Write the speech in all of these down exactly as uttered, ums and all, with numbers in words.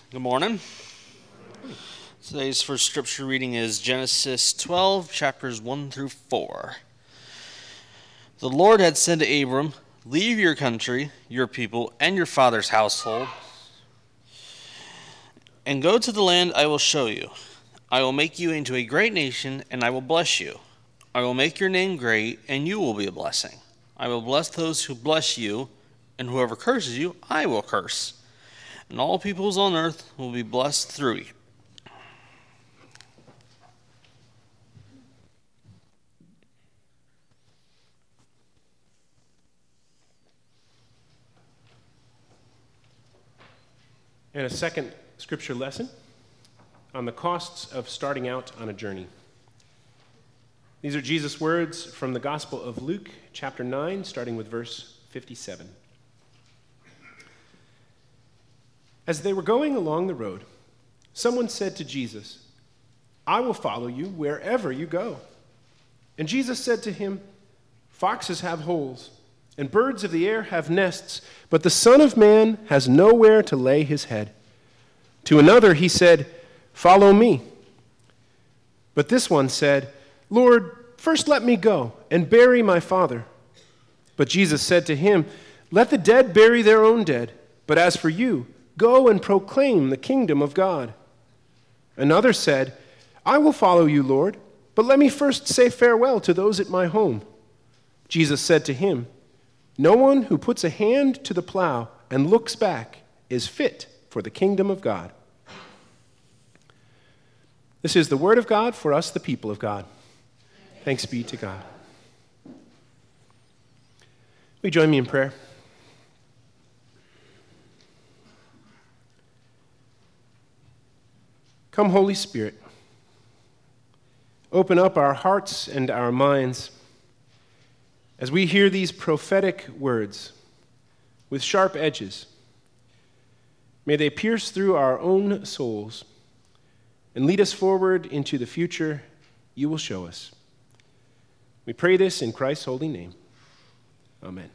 Good morning. Today's first scripture reading is Genesis twelve, chapters one through four. The Lord had said to Abram, "Leave your country, your people, and your father's household, and go to the land I will show you. I will make you into a great nation, and I will bless you. I will make your name great, and you will be a blessing. I will bless those who bless you, and whoever curses you, I will curse. And all peoples on earth will be blessed through you." And a second scripture lesson on the costs of starting out on a journey. These are Jesus' words from the Gospel of Luke, chapter nine, starting with verse fifty-seven. As they were going along the road, someone said to Jesus, "I will follow you wherever you go." And Jesus said to him, "Foxes have holes, and birds of the air have nests, but the Son of Man has nowhere to lay his head." To another he said, "Follow me." But this one said, "Lord, first let me go and bury my father." But Jesus said to him, "Let the dead bury their own dead, but as for you, go and proclaim the kingdom of God." Another said, "I will follow you, Lord, but let me first say farewell to those at my home." Jesus said to him, "No one who puts a hand to the plow and looks back is fit for the kingdom of God." This is the word of God for us, the people of God. Thanks be to God. Will you join me in prayer? Come, Holy Spirit, open up our hearts and our minds as we hear these prophetic words with sharp edges. May they pierce through our own souls and lead us forward into the future you will show us. We pray this in Christ's holy name. Amen.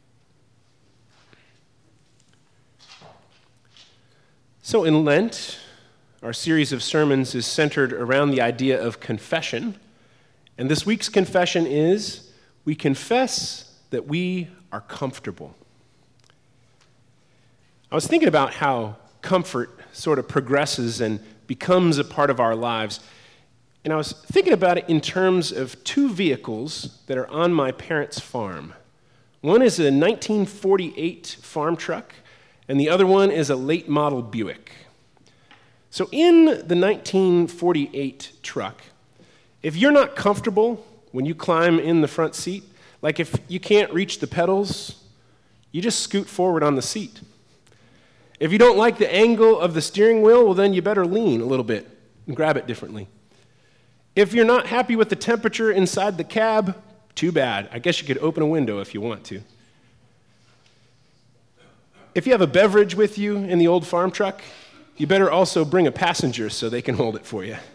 So in Lent, our series of sermons is centered around the idea of confession. And this week's confession is, we confess that we are comfortable. I was thinking about how comfort sort of progresses and becomes a part of our lives. And I was thinking about it in terms of two vehicles that are on my parents' farm. One is a nineteen forty-eight farm truck, and the other one is a late model Buick. So in the nineteen forty-eight truck, if you're not comfortable when you climb in the front seat, like if you can't reach the pedals, you just scoot forward on the seat. If you don't like the angle of the steering wheel, well, then you better lean a little bit and grab it differently. If you're not happy with the temperature inside the cab, too bad. I guess you could open a window if you want to. If you have a beverage with you in the old farm truck, you better also bring a passenger so they can hold it for you.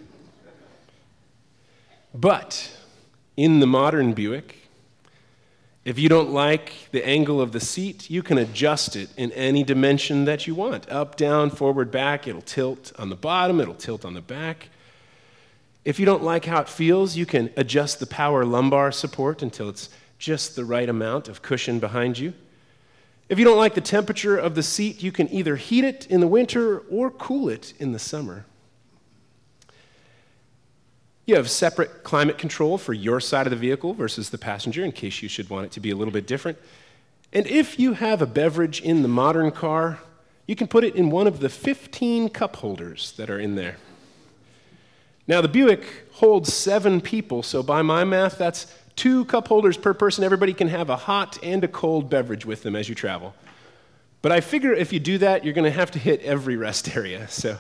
But in the modern Buick, if you don't like the angle of the seat, you can adjust it in any dimension that you want. Up, down, forward, back. It'll tilt on the bottom. It'll tilt on the back. If you don't like how it feels, you can adjust the power lumbar support until it's just the right amount of cushion behind you. If you don't like the temperature of the seat, you can either heat it in the winter or cool it in the summer. You have separate climate control for your side of the vehicle versus the passenger in case you should want it to be a little bit different. And if you have a beverage in the modern car, you can put it in one of the fifteen cup holders that are in there. Now, the Buick holds seven people, so by my math, that's two cup holders per person. Everybody can have a hot and a cold beverage with them as you travel. But I figure if you do that, you're going to have to hit every rest area, so...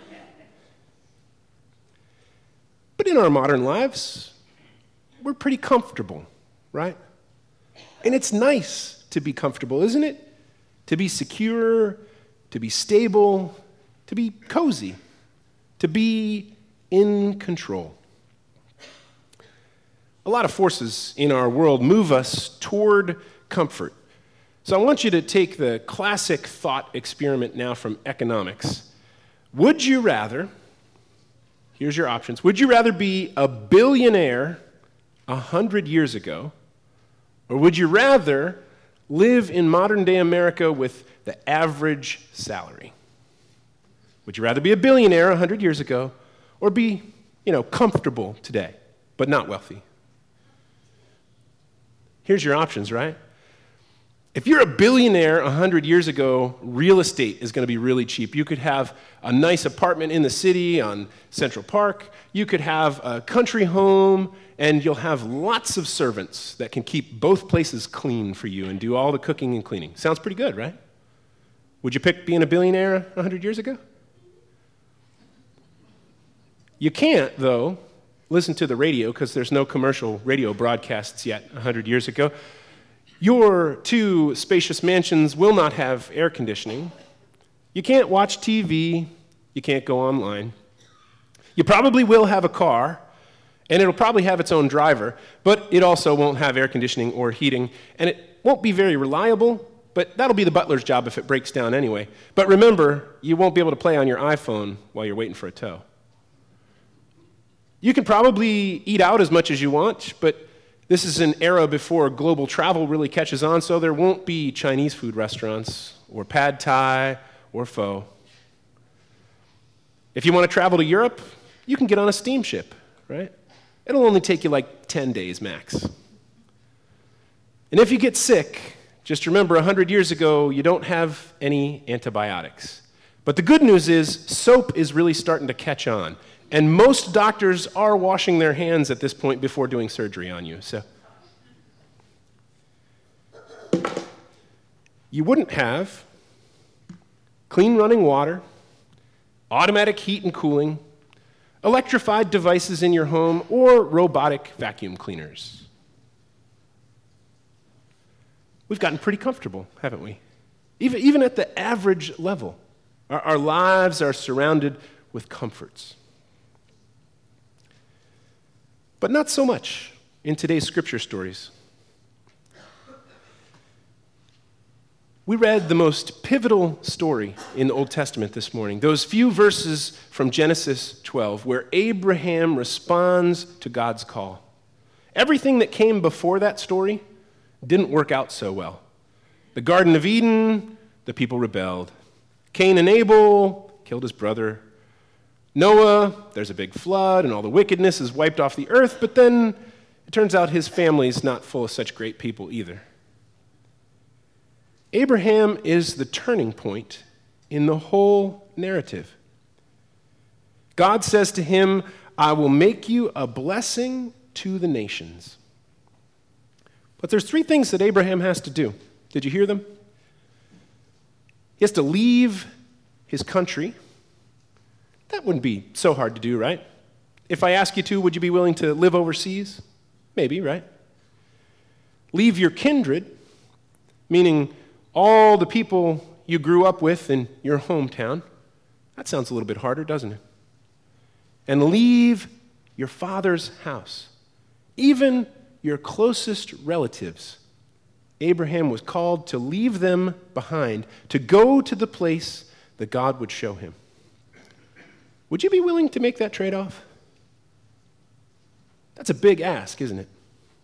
But in our modern lives, we're pretty comfortable, right? And it's nice to be comfortable, isn't it? To be secure, to be stable, to be cozy, to be in control. A lot of forces in our world move us toward comfort. So I want you to take the classic thought experiment now from economics. Would you rather, here's your options, would you rather be a billionaire a hundred years ago, or would you rather live in modern-day America with the average salary? Would you rather be a billionaire a hundred years ago, or be, you know, comfortable today, but not wealthy? Here's your options, right? If you're a billionaire a hundred years ago, real estate is going to be really cheap. You could have a nice apartment in the city on Central Park. You could have a country home, and you'll have lots of servants that can keep both places clean for you and do all the cooking and cleaning. Sounds pretty good, right? Would you pick being a billionaire a hundred years ago? You can't, though, listen to the radio because there's no commercial radio broadcasts yet a hundred years ago. Your two spacious mansions will not have air conditioning. You can't watch T V. You can't go online. You probably will have a car, and it'll probably have its own driver, but it also won't have air conditioning or heating, and it won't be very reliable, but that'll be the butler's job if it breaks down anyway. But remember, you won't be able to play on your iPhone while you're waiting for a tow. You can probably eat out as much as you want, but this is an era before global travel really catches on, so there won't be Chinese food restaurants or pad thai or pho. If you want to travel to Europe, you can get on a steamship, right? It'll only take you like ten days max. And if you get sick, just remember a hundred years ago, you don't have any antibiotics. But the good news is soap is really starting to catch on. And most doctors are washing their hands at this point before doing surgery on you. So you wouldn't have clean running water, automatic heat and cooling, electrified devices in your home, or robotic vacuum cleaners. We've gotten pretty comfortable, haven't we? Even, even at the average level, our, our lives are surrounded with comforts. But not so much in today's scripture stories. We read the most pivotal story in the Old Testament this morning, those few verses from Genesis twelve, where Abraham responds to God's call. Everything that came before that story didn't work out so well. The Garden of Eden, the people rebelled. Cain and Abel killed his brother. Noah, there's a big flood, and all the wickedness is wiped off the earth, but then it turns out his family's not full of such great people either. Abraham is the turning point in the whole narrative. God says to him, I will make you a blessing to the nations. But there's three things that Abraham has to do. Did you hear them? He has to leave his country. That wouldn't be so hard to do, right? If I ask you to, would you be willing to live overseas? Maybe, right? Leave your kindred, meaning all the people you grew up with in your hometown. That sounds a little bit harder, doesn't it? And leave your father's house, even your closest relatives. Abraham was called to leave them behind, to go to the place that God would show him. Would you be willing to make that trade-off? That's a big ask, isn't it?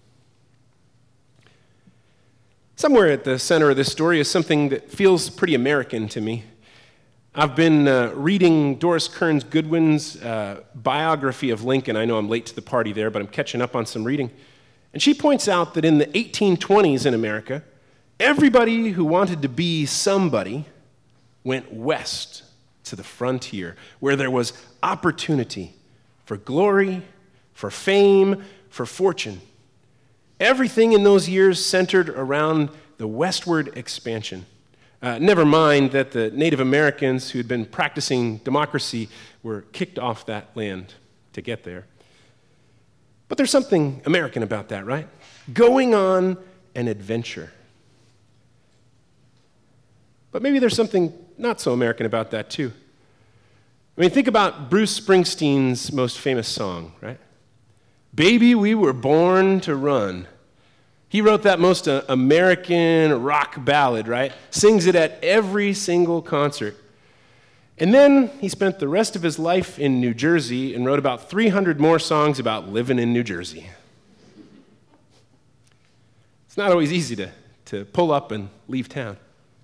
Somewhere at the center of this story is something that feels pretty American to me. I've been uh, reading Doris Kearns Goodwin's uh, biography of Lincoln. I know I'm late to the party there, but I'm catching up on some reading. And she points out that in the eighteen twenties in America, everybody who wanted to be somebody went west to the frontier, where there was opportunity for glory, for fame, for fortune. Everything in those years centered around the westward expansion. Uh, never mind that the Native Americans who had been practicing democracy were kicked off that land to get there. But there's something American about that, right? Going on an adventure. But maybe there's something not so American about that, too. I mean, think about Bruce Springsteen's most famous song, right? Baby, we were born to run. He wrote that most uh, American rock ballad, right? Sings it at every single concert. And then he spent the rest of his life in New Jersey and wrote about three hundred more songs about living in New Jersey. It's not always easy to, to pull up and leave town.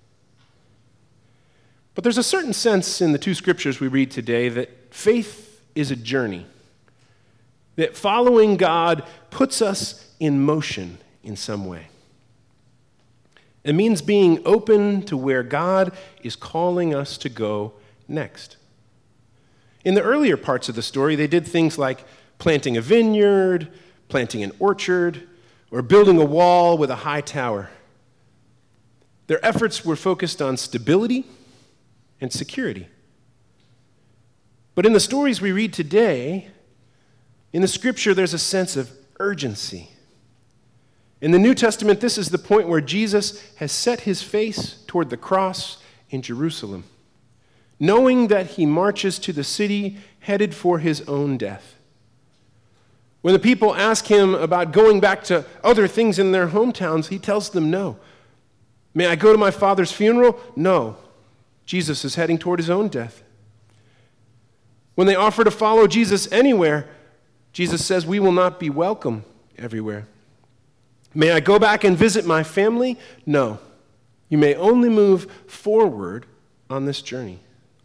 But there's a certain sense in the two scriptures we read today that faith is a journey, that following God puts us in motion in some way. It means being open to where God is calling us to go next. In the earlier parts of the story, they did things like planting a vineyard, planting an orchard, or building a wall with a high tower. Their efforts were focused on stability and security. But in the stories we read today, in the scripture, there's a sense of urgency. In the New Testament, this is the point where Jesus has set his face toward the cross in Jerusalem, knowing that he marches to the city headed for his own death. When the people ask him about going back to other things in their hometowns, he tells them no. May I go to my father's funeral? No. Jesus is heading toward his own death. When they offer to follow Jesus anywhere, Jesus says, we will not be welcome everywhere. May I go back and visit my family? No. You may only move forward on this journey.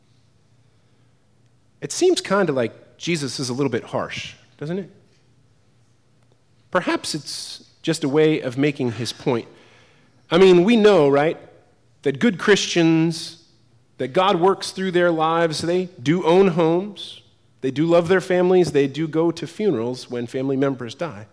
It seems kind of like Jesus is a little bit harsh, doesn't it? Perhaps it's just a way of making his point. I mean, we know, right, that good Christians, that God works through their lives, they do own homes, they do love their families, they do go to funerals when family members die.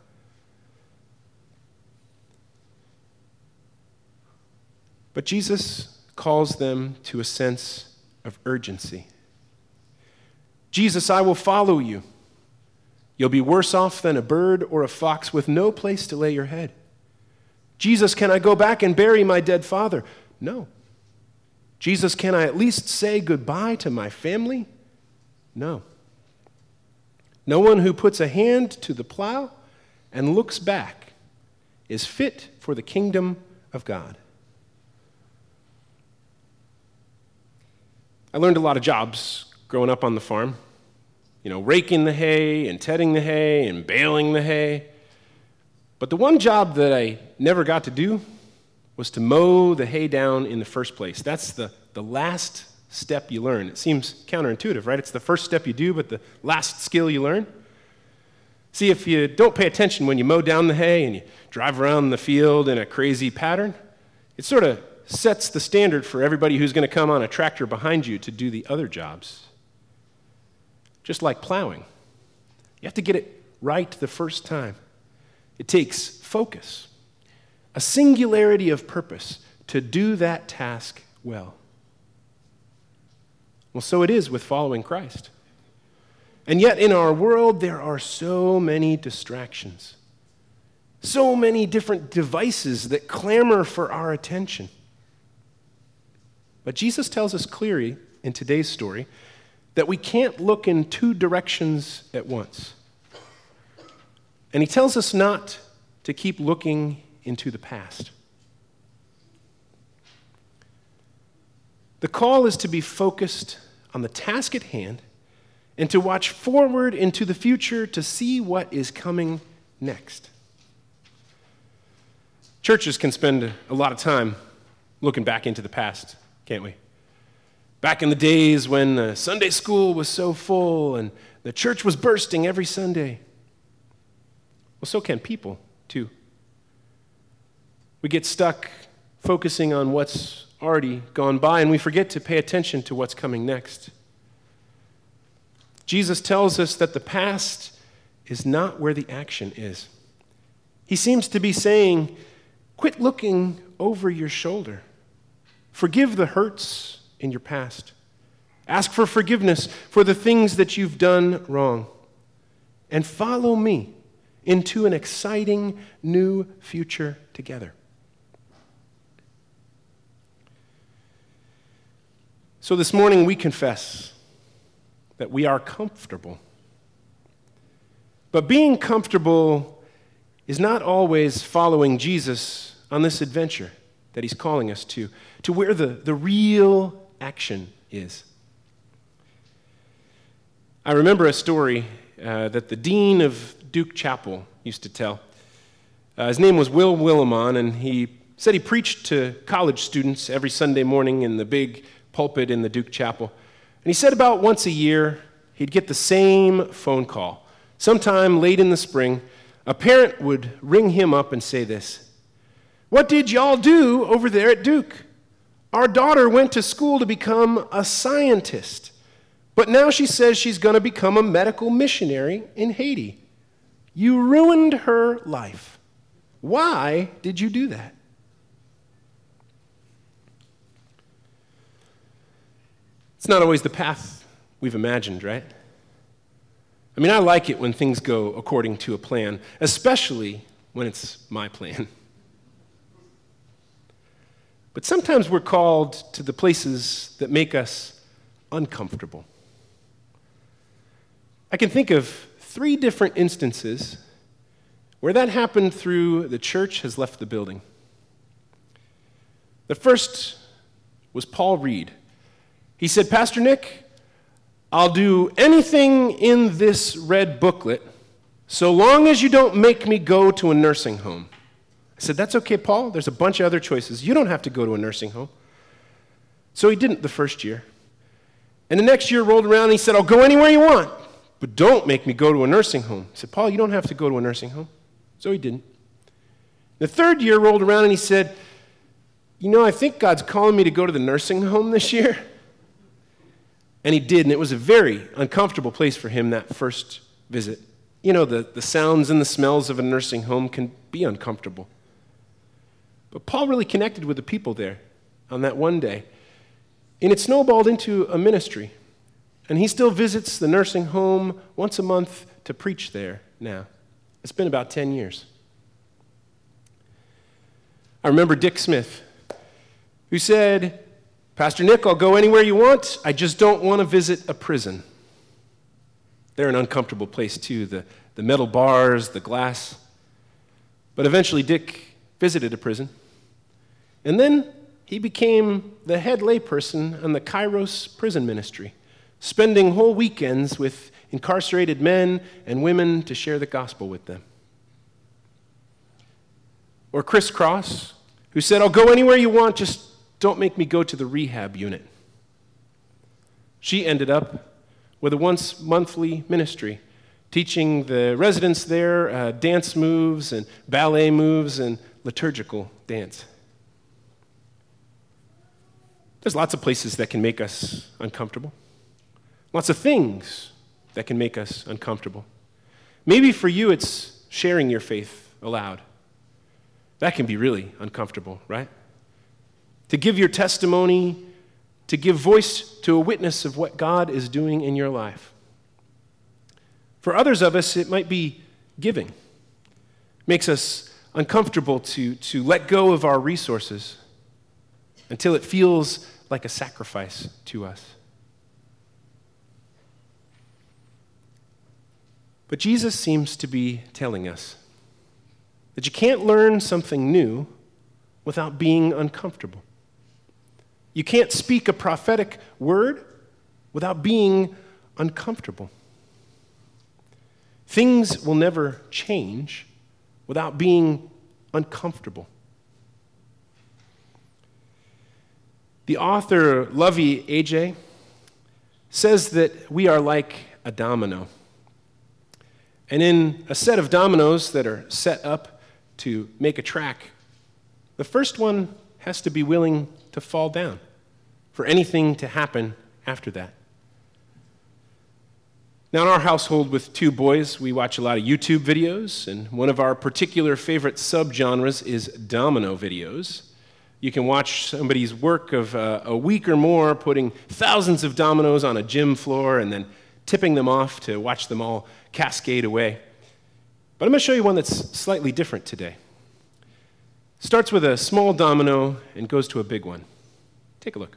But Jesus calls them to a sense of urgency. Jesus, I will follow you. You'll be worse off than a bird or a fox with no place to lay your head. Jesus, can I go back and bury my dead father? No. Jesus, can I at least say goodbye to my family? No. No one who puts a hand to the plow and looks back is fit for the kingdom of God. I learned a lot of jobs growing up on the farm. You know, raking the hay and tedding the hay and baling the hay. But the one job that I never got to do was to mow the hay down in the first place. That's the, the last step you learn. It seems counterintuitive, right? It's the first step you do, but the last skill you learn. See, if you don't pay attention when you mow down the hay and you drive around the field in a crazy pattern, it sort of sets the standard for everybody who's going to come on a tractor behind you to do the other jobs. Just like plowing. You have to get it right the first time. It takes focus, a singularity of purpose to do that task well. Well, so it is with following Christ. And yet in our world, there are so many distractions, so many different devices that clamor for our attention. But Jesus tells us clearly in today's story that we can't look in two directions at once. And he tells us not to keep looking into the past. The call is to be focused on the task at hand and to watch forward into the future to see what is coming next. Churches can spend a lot of time looking back into the past, can't we? Back in the days when uh, Sunday school was so full and the church was bursting every Sunday. Well, so can people, too. We get stuck focusing on what's already gone by, and we forget to pay attention to what's coming next. Jesus tells us that the past is not where the action is. He seems to be saying, quit looking over your shoulder. Forgive the hurts in your past. Ask for forgiveness for the things that you've done wrong. And follow me into an exciting new future together. So this morning we confess that we are comfortable. But being comfortable is not always following Jesus on this adventure that he's calling us to, to where the, the real action is. I remember a story uh, that the dean of Duke Chapel used to tell. Uh, his name was Will Willimon, and he said he preached to college students every Sunday morning in the big pulpit in the Duke Chapel. And he said about once a year, he'd get the same phone call. Sometime late in the spring, a parent would ring him up and say this: "What did y'all do over there at Duke? Our daughter went to school to become a scientist, but now she says she's going to become a medical missionary in Haiti. You ruined her life. Why did you do that?" It's not always the path we've imagined, right? I mean, I like it when things go according to a plan, especially when it's my plan. But sometimes we're called to the places that make us uncomfortable. I can think of three different instances where that happened through the church has left the building. The first was Paul Reed. He said, "Pastor Nick, I'll do anything in this red booklet so long as you don't make me go to a nursing home." I said, "That's okay, Paul. There's a bunch of other choices. You don't have to go to a nursing home." So he didn't the first year. And the next year rolled around and he said, "I'll go anywhere you want, but don't make me go to a nursing home." I said, "Paul, you don't have to go to a nursing home." So he didn't. The third year rolled around and he said, "You know, I think God's calling me to go to the nursing home this year." And he did, and it was a very uncomfortable place for him that first visit. You know, the, the sounds and the smells of a nursing home can be uncomfortable. But Paul really connected with the people there on that one day. And it snowballed into a ministry. And he still visits the nursing home once a month to preach there now. It's been about ten years. I remember Dick Smith, who said, "Pastor Nick, I'll go anywhere you want. I just don't want to visit a prison." They're an uncomfortable place too, the, the metal bars, the glass. But eventually Dick visited a prison. And then he became the head layperson on the Kairos prison ministry, spending whole weekends with incarcerated men and women to share the gospel with them. Or Chris Cross, who said, "I'll go anywhere you want, just don't make me go to the rehab unit." She ended up with a once monthly ministry, teaching the residents there uh, dance moves and ballet moves and liturgical dance. There's lots of places that can make us uncomfortable. Lots of things that can make us uncomfortable. Maybe for you it's sharing your faith aloud. That can be really uncomfortable, right? To give your testimony, to give voice to a witness of what God is doing in your life. For others of us, it might be giving. It makes us uncomfortable to, to let go of our resources until it feels like a sacrifice to us. But Jesus seems to be telling us that you can't learn something new without being uncomfortable. You can't speak a prophetic word without being uncomfortable. Things will never change without being uncomfortable. The author Lovey A J says that we are like a domino. And in a set of dominoes that are set up to make a track, the first one has to be willing to fall down for anything to happen after that. Now, in our household with two boys, we watch a lot of YouTube videos, and one of our particular favorite subgenres is domino videos. You can watch somebody's work of uh, a week or more putting thousands of dominoes on a gym floor and then tipping them off to watch them all cascade away. But I'm going to show you one that's slightly different today. Starts with a small domino and goes to a big one. Take a look.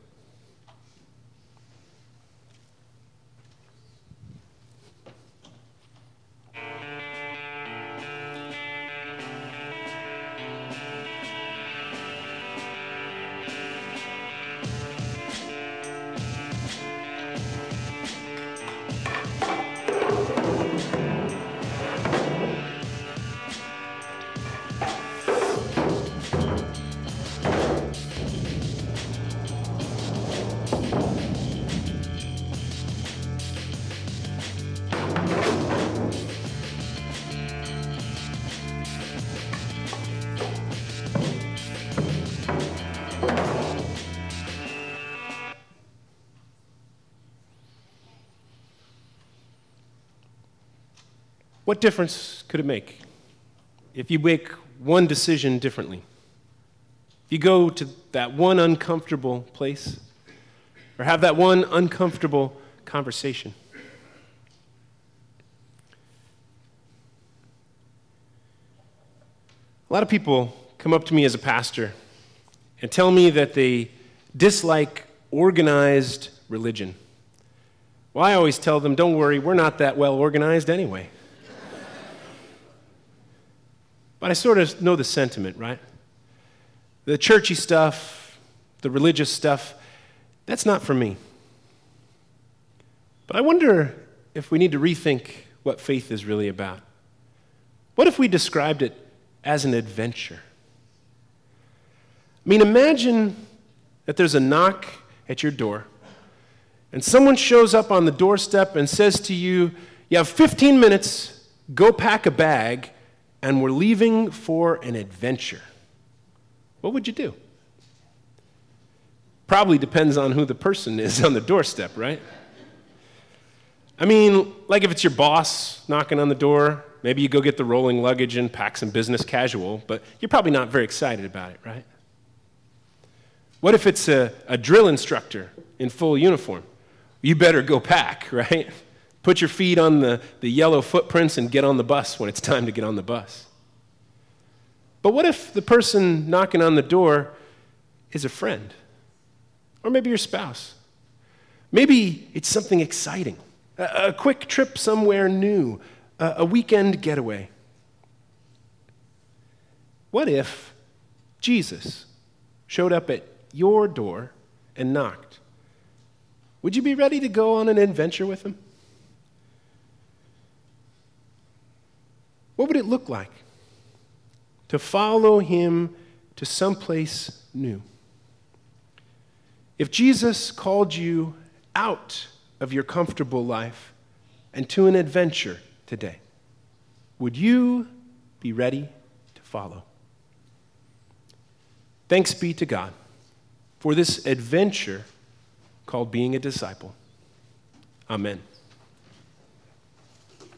What difference could it make if you make one decision differently? If you go to that one uncomfortable place or have that one uncomfortable conversation? A lot of people come up to me as a pastor and tell me that they dislike organized religion. Well, I always tell them, don't worry, we're not that well organized anyway. But I sort of know the sentiment, right? The churchy stuff, the religious stuff, that's not for me. But I wonder if we need to rethink what faith is really about. What if we described it as an adventure? I mean, imagine that there's a knock at your door, and someone shows up on the doorstep and says to you, you have fifteen minutes, go pack a bag, and we're leaving for an adventure. What would you do? Probably depends on who the person is on the doorstep, right? I mean, like if it's your boss knocking on the door, maybe you go get the rolling luggage and pack some business casual, but you're probably not very excited about it, right? What if it's a, a drill instructor in full uniform? You better go pack, right? Put your feet on the, the yellow footprints and get on the bus when it's time to get on the bus. But what if the person knocking on the door is a friend? Or maybe your spouse? Maybe it's something exciting. A, a quick trip somewhere new. A, a weekend getaway. What if Jesus showed up at your door and knocked? Would you be ready to go on an adventure with him? What would it look like to follow him to someplace new? If Jesus called you out of your comfortable life and to an adventure today, would you be ready to follow? Thanks be to God for this adventure called being a disciple. Amen.